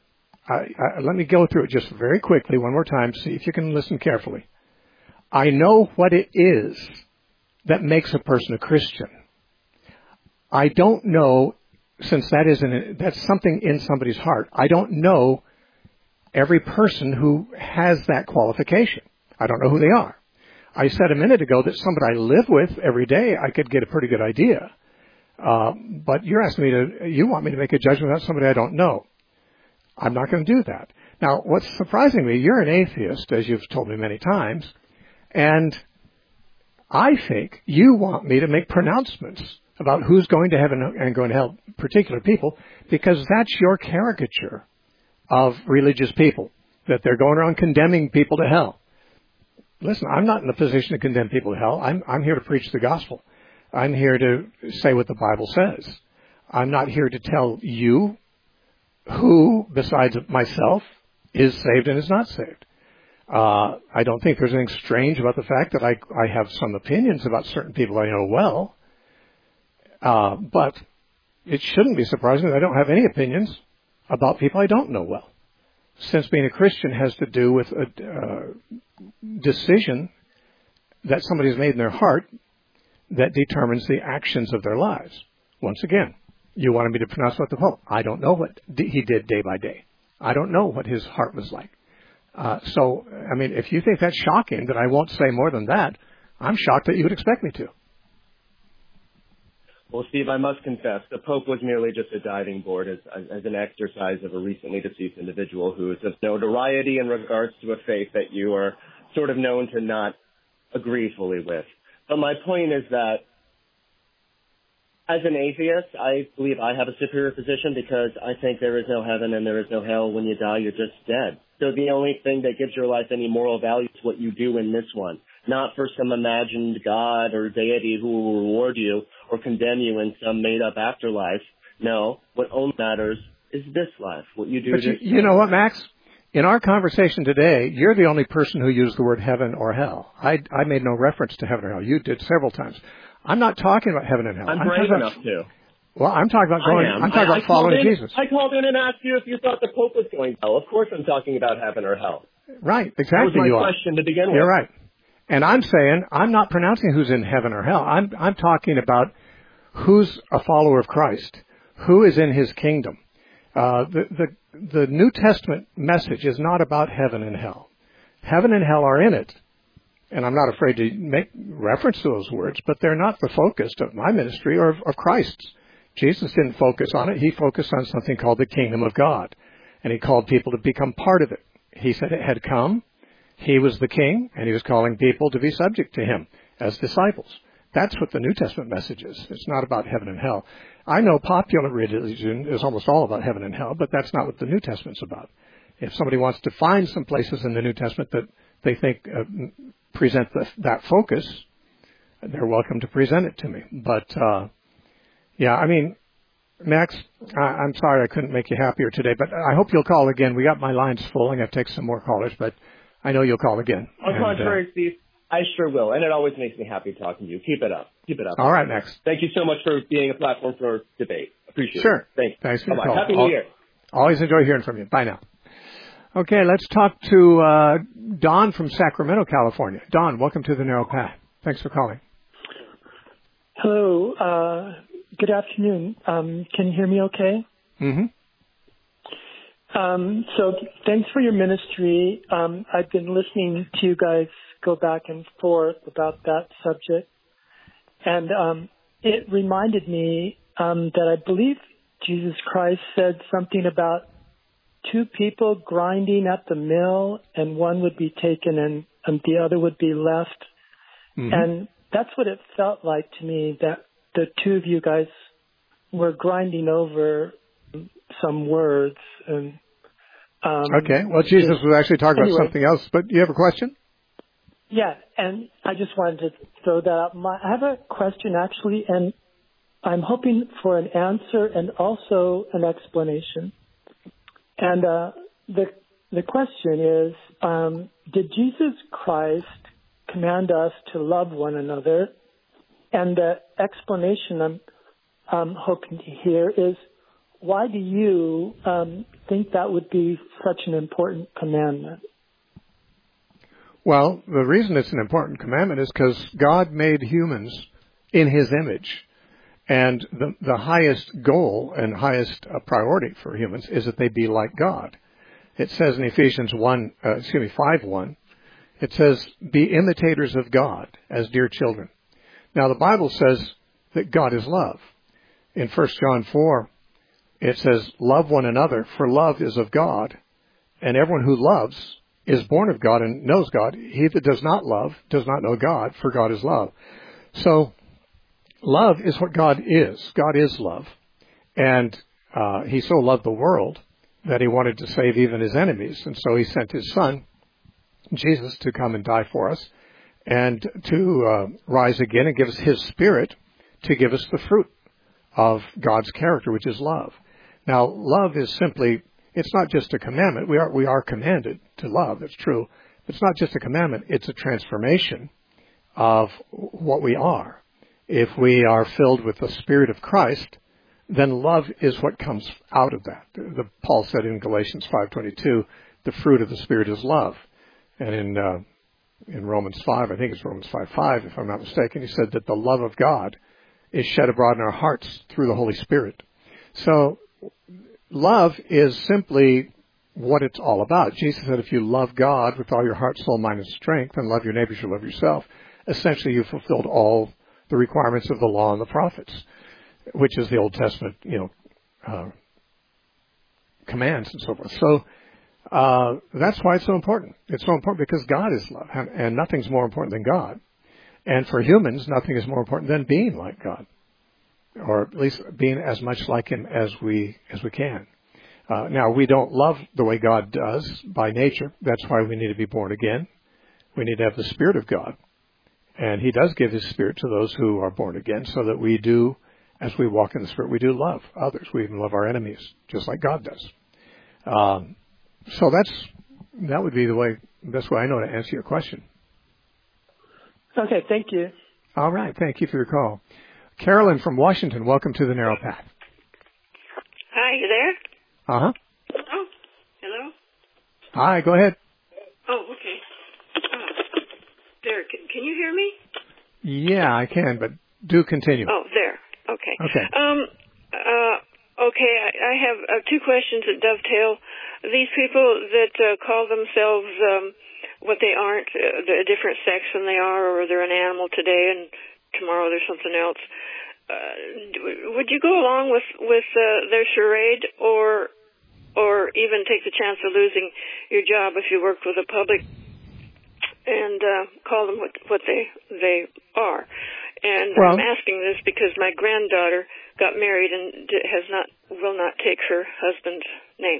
I, I, let me go through it just very quickly one more time, see if you can listen carefully. I know what it is that makes a person a Christian. I don't know, since that isn't, that's something in somebody's heart, I don't know every person who has that qualification. I don't know who they are. I said a minute ago that somebody I live with every day, I could get a pretty good idea. Uh, but you're asking me to, you want me to make a judgment about somebody I don't know. I'm not going to do that. Now, what's surprising me, you're an atheist, as you've told me many times, and I think you want me to make pronouncements about who's going to heaven and going to hell, particular people, because that's your caricature of religious people, that they're going around condemning people to hell. Listen, I'm not in the position to condemn people to hell. I'm, I'm here to preach the gospel. I'm here to say what the Bible says. I'm not here to tell you who, besides myself, is saved and is not saved. Uh, I don't think there's anything strange about the fact that I, I have some opinions about certain people I know well. Uh, but it shouldn't be surprising that I don't have any opinions about people I don't know well, since being a Christian has to do with a uh, decision that somebody's made in their heart that determines the actions of their lives. Once again, you wanted me to pronounce what the Pope. I don't know what he did day by day. I don't know what his heart was like. Uh, so, I mean, if you think that's shocking that I won't say more than that, I'm shocked that you would expect me to. Well, Steve, I must confess, the Pope was merely just a diving board as, as an exercise of a recently deceased individual who is of notoriety in regards to a faith that you are sort of known to not agree fully with. But my point is that as an atheist, I believe I have a superior position because I think there is no heaven and there is no hell. When you die, you're just dead. So the only thing that gives your life any moral value is what you do in this one, not for some imagined God or deity who will reward you or condemn you in some made-up afterlife. No, what only matters is this life, what you do But this you, you know what, Max? In our conversation today, you're the only person who used the word heaven or hell. I, I made no reference to heaven or hell. You did several times. I'm not talking about heaven and hell. I'm, I'm brave about, enough to. Well, I'm talking about going. I'm talking I, about I following in, Jesus. I called in and asked you if you thought the Pope was going to hell. Of course, I'm talking about heaven or hell. Right, exactly. That was my you question are. to begin with. You're right. And I'm saying I'm not pronouncing who's in heaven or hell. I'm I'm talking about who's a follower of Christ, who is in His kingdom. Uh, the the the New Testament message is not about heaven and hell. Heaven and hell are in it. And I'm not afraid to make reference to those words, but they're not the focus of my ministry or of, of Christ's. Jesus didn't focus on it. He focused on something called the kingdom of God. And He called people to become part of it. He said it had come. He was the king, and He was calling people to be subject to Him as disciples. That's what the New Testament message is. It's not about heaven and hell. I know popular religion is almost all about heaven and hell, but that's not what the New Testament's about. If somebody wants to find some places in the New Testament that they think uh, present the, that focus, they're welcome to present it to me. But, uh, yeah, I mean, Max, I, I'm sorry I couldn't make you happier today, but I hope you'll call again. We got my lines full. I'm going to take some more callers, but I know you'll call again. On the contrary, uh, Steve, I sure will, and it always makes me happy talking to you. Keep it up. Keep it up. All right, Max. Thank you so much for being a platform for debate. Appreciate sure. it. Thanks. Thanks for the Bye-bye. call. Happy New Year. Always enjoy hearing from you. Bye now. Okay, let's talk to uh, Don from Sacramento, California. Don, welcome to the Narrow Path. Thanks for calling. Hello. Uh, good afternoon. Um, can you hear me okay? Mm-hmm. Um, so thanks for your ministry. Um, I've been listening to you guys go back and forth about that subject. And um, it reminded me um, that I believe Jesus Christ said something about two people grinding at the mill, and one would be taken and, and the other would be left. Mm-hmm. And that's what it felt like to me, that the two of you guys were grinding over some words. And um, okay. Well, Jesus was actually talking anyway, about something else, but you have a question? Yeah, and I just wanted to throw that out. My, I have a question, actually, and I'm hoping for an answer and also an explanation. And uh, the the question is, um, did Jesus Christ command us to love one another? And the explanation I'm um, hoping to hear is, why do you um, think that would be such an important commandment? Well, the reason it's an important commandment is because God made humans in His image. And the, the highest goal and highest uh, priority for humans is that they be like God. It says in Ephesians one, uh, excuse me, five one, it says, be imitators of God as dear children. Now, the Bible says that God is love. In First John four, it says, love one another, for love is of God, and everyone who loves is born of God and knows God. He that does not love does not know God, for God is love. So, love is what God is. God is love. And uh, He so loved the world that He wanted to save even His enemies. And so He sent His Son, Jesus, to come and die for us and to uh, rise again and give us His Spirit to give us the fruit of God's character, which is love. Now, love is simply, it's not just a commandment. We are, we are commanded to love. That's true. It's not just a commandment. It's a transformation of what we are. If we are filled with the Spirit of Christ, then love is what comes out of that. The, Paul said in Galatians five twenty-two, the fruit of the Spirit is love. And in uh, in Romans five, I think it's Romans five five, if I'm not mistaken, he said that the love of God is shed abroad in our hearts through the Holy Spirit. So love is simply what it's all about. Jesus said if you love God with all your heart, soul, mind, and strength, and love your neighbor as you love yourself, essentially you've fulfilled all the requirements of the law and the prophets, which is the Old Testament, you know, uh, commands and so forth. So uh, that's why it's so important. It's so important because God is love, and, and nothing's more important than God. And for humans, nothing is more important than being like God, or at least being as much like Him as we as we can. Uh, now, we don't love the way God does by nature. That's why we need to be born again. We need to have the Spirit of God. And He does give His Spirit to those who are born again so that we do, as we walk in the Spirit, we do love others. We even love our enemies, just like God does. Um, so that's that would be the way, best way I know to answer your question. Okay, thank you. All right, thank you for your call. Carolyn from Washington, welcome to the Narrow Path. Hi, you there? Uh-huh. Oh, hello? Hi, go ahead. Oh, okay. Oh, there, can, can you hear me? Yeah, I can, but do continue. Oh, there. Okay. Okay. Um. Uh. Okay. I, I have uh, two questions that dovetail. These people that uh, call themselves um, what they aren't, uh, a different sex than they are, or they're an animal today and tomorrow they're something else. Uh, would you go along with with uh, their charade, or or even take the chance of losing your job if you worked with the public and uh, call them what what they they are? And well, I'm asking this because my granddaughter got married and has not will not take her husband's name.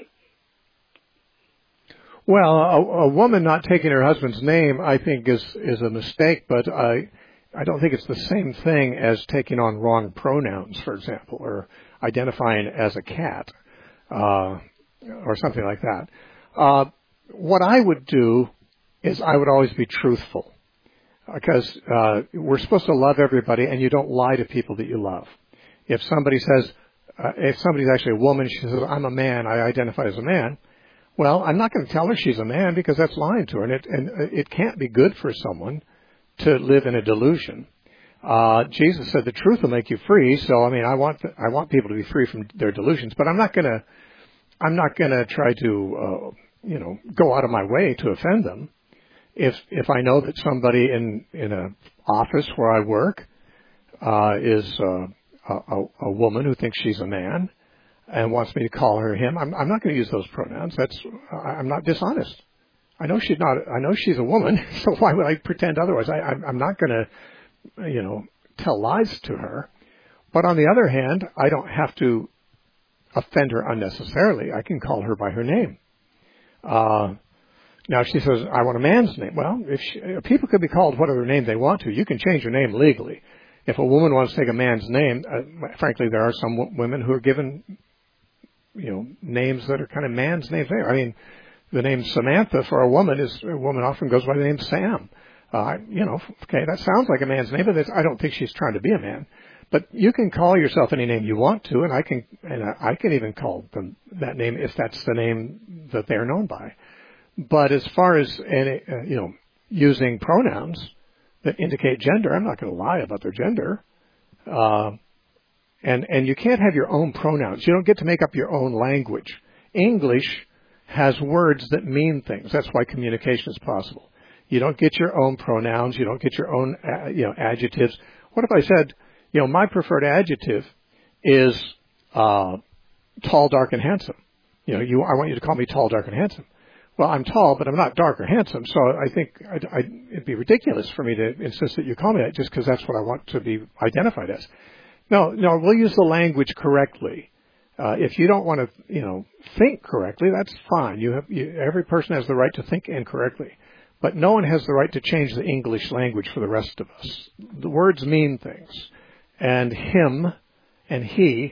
Well, a, a woman not taking her husband's name, I think, is is a mistake, but I I don't think it's the same thing as taking on wrong pronouns, for example, or identifying as a cat, uh, or something like that. Uh, what I would do is I would always be truthful, because uh, we're supposed to love everybody, and you don't lie to people that you love. If somebody says, uh, if somebody's actually a woman, she says, I'm a man, I identify as a man, well, I'm not going to tell her she's a man because that's lying to her, and it, and it can't be good for someone to live in a delusion. Uh, Jesus said the truth will make you free, so I mean, I want I want people to be free from their delusions, but I'm not going to I'm not going to try to uh, you know go out of my way to offend them. If if I know that somebody in in a office where I work uh, is uh, a, a woman who thinks she's a man and wants me to call her him, I'm, I'm not going to use those pronouns. That's I'm not dishonest. I know she's not. I know she's a woman, so why would I pretend otherwise? I, I'm, I'm not going to, you know, tell lies to her. But on the other hand, I don't have to offend her unnecessarily. I can call her by her name. Uh, now, if she says, I want a man's name, well, if she, people could be called whatever name they want to. You can change your name legally. If a woman wants to take a man's name, uh, frankly, there are some w- women who are given, you know, names that are kind of man's names there. I mean, the name Samantha for a woman is, a woman often goes by the name Sam. Uh, you know, okay, that sounds like a man's name, but I don't think she's trying to be a man. But you can call yourself any name you want to, and I can, and I can even call them that name if that's the name that they're known by. But as far as any, uh, you know, using pronouns that indicate gender, I'm not going to lie about their gender. Uh, and and you can't have your own pronouns. You don't get to make up your own language. English has words that mean things. That's why communication is possible. You don't get your own pronouns. You don't get your own, uh, you know, adjectives. What if I said, you know, my preferred adjective is uh, tall, dark, and handsome. You know, you, I want you to call me tall, dark, and handsome. Well, I'm tall, but I'm not dark or handsome, so I think I'd, I'd, it'd be ridiculous for me to insist that you call me that just because that's what I want to be identified as. No, no, we'll use the language correctly. Uh, if you don't want to, you know, think correctly, that's fine. You have you, every person has the right to think incorrectly. But no one has the right to change the English language for the rest of us. The words mean things. And him and he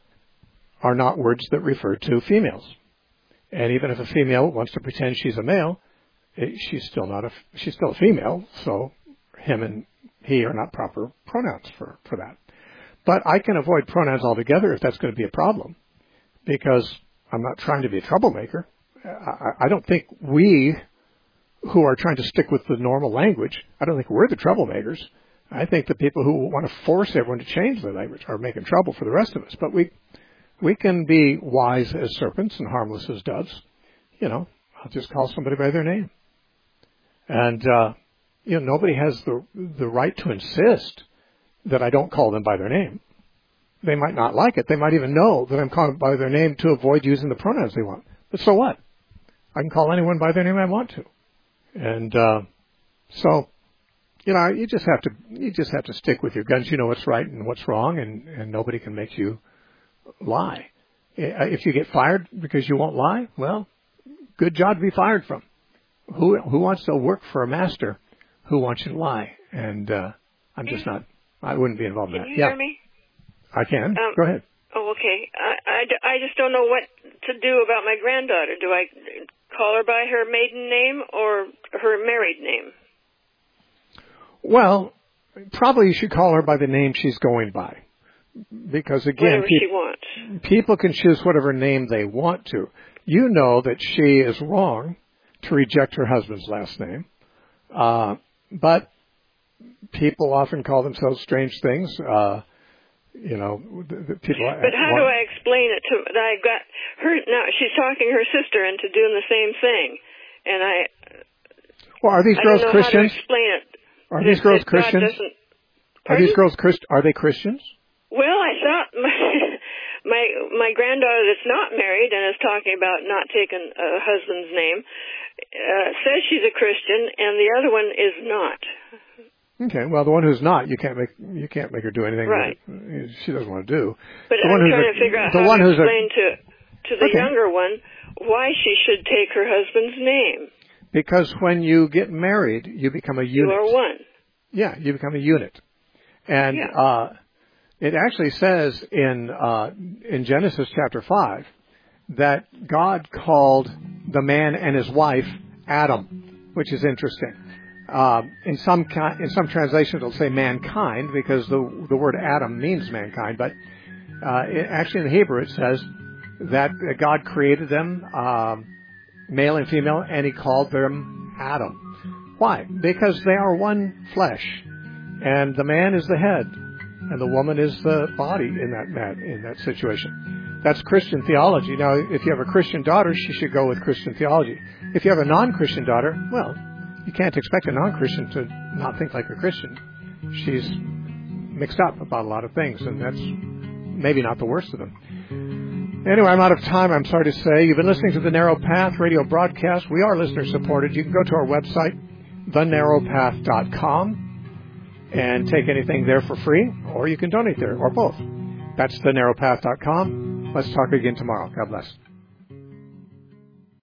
are not words that refer to females. And even if a female wants to pretend she's a male, it, she's still not a, she's still a female. So him and he are not proper pronouns for, for that. But I can avoid pronouns altogether if that's going to be a problem, because I'm not trying to be a troublemaker. I, I don't think we who are trying to stick with the normal language, I don't think we're the troublemakers. I think the people who want to force everyone to change their language are making trouble for the rest of us. But we we can be wise as serpents and harmless as doves. You know, I'll just call somebody by their name. And, uh, you know, nobody has the the right to insist that I don't call them by their name. They might not like it. They might even know that I'm calling by their name to avoid using the pronouns they want. But so what? I can call anyone by their name I want to. And uh, so, you know, you just have to you just have to stick with your guns. You know what's right and what's wrong, and, and nobody can make you lie. If you get fired because you won't lie, well, good job to be fired from. Who who wants to work for a master who wants you to lie? And uh, I'm just not. I wouldn't be involved in that. Can you yeah. hear me? I can. Um, Go ahead. Oh, okay. I, I, I just don't know what to do about my granddaughter. Do I call her by her maiden name or her married name? Well, probably you should call her by the name she's going by. Because, again, whatever pe- she wants. People can choose whatever name they want to. You know that she is wrong to reject her husband's last name. Uh, but people often call themselves strange things. Uh, you know, the, the people. But how want, do I explain it to that? I've got her now. She's talking her sister into doing the same thing, and I. Well, are these I girls don't know Christians? How to explain it. Are these girls God Christians? Are these girls Christ? Are they Christians? Well, I thought my my my granddaughter that's not married and is talking about not taking a husband's name uh, says she's a Christian, and the other one is not. Okay, well, the one who's not, you can't make you can't make her do anything right. that she doesn't want to do. But the I'm one trying a, to figure out the how one to who's explain a, to to the okay. younger one why she should take her husband's name. Because when you get married, you become a unit. You are one. Yeah, you become a unit, and yeah. uh, it actually says in uh, in Genesis chapter five that God called the man and his wife Adam, which is interesting. Uh, in some in some translations, it'll say mankind because the the word Adam means mankind. But uh, it, actually, in the Hebrew, it says that God created them, um, male and female, and He called them Adam. Why? Because they are one flesh, and the man is the head, and the woman is the body in that in that situation. That's Christian theology. Now, if you have a Christian daughter, she should go with Christian theology. If you have a non-Christian daughter, well, you can't expect a non-Christian to not think like a Christian. She's mixed up about a lot of things, and that's maybe not the worst of them. Anyway, I'm out of time, I'm sorry to say. You've been listening to the Narrow Path radio broadcast. We are listener-supported. You can go to our website, the narrow path dot com, and take anything there for free, or you can donate there, or both. That's the narrow path dot com. Let's talk again tomorrow. God bless.